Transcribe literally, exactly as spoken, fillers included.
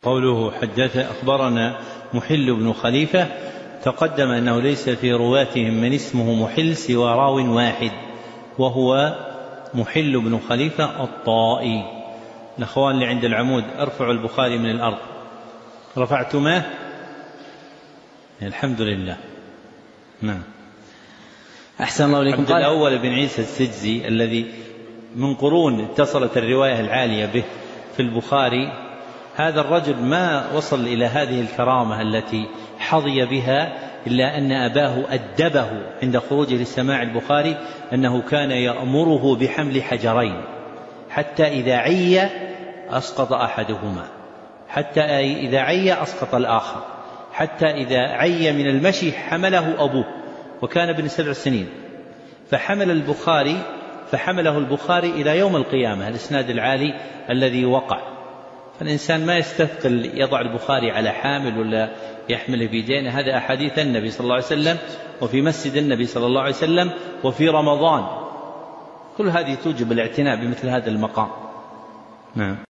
قوله حدث أخبرنا محل بن خليفة، تقدم أنه ليس في رواتهم من اسمه محل سوى راو واحد وهو محل بن خليفة الطائي. الأخوان اللي عند العمود ارفعوا البخاري من الأرض. رفعتماه؟ الحمد لله. نعم. أحسن الله إليكم. عبد الأول بن عيسى السجزي الذي من قرون اتصلت الرواية العالية به في البخاري، هذا الرجل ما وصل إلى هذه الكرامة التي حظي بها إلا أن أباه أدبه عند خروجه للسماع البخاري أنه كان يأمره بحمل حجرين حتى إذا عي أسقط أحدهما، حتى إذا عي أسقط الآخر، حتى إذا عي من المشي حمله أبوه وكان ابن سبع سنين، فحمل البخاري فحمله البخاري إلى يوم القيامة، الإسناد العالي الذي وقع. فالإنسان ما يستثقل يضع البخاري على حامل ولا يحمل بيدين، هذا أحاديث النبي صلى الله عليه وسلم وفي مسجد النبي صلى الله عليه وسلم وفي رمضان، كل هذه توجب الاعتناء بمثل هذا المقام. نعم.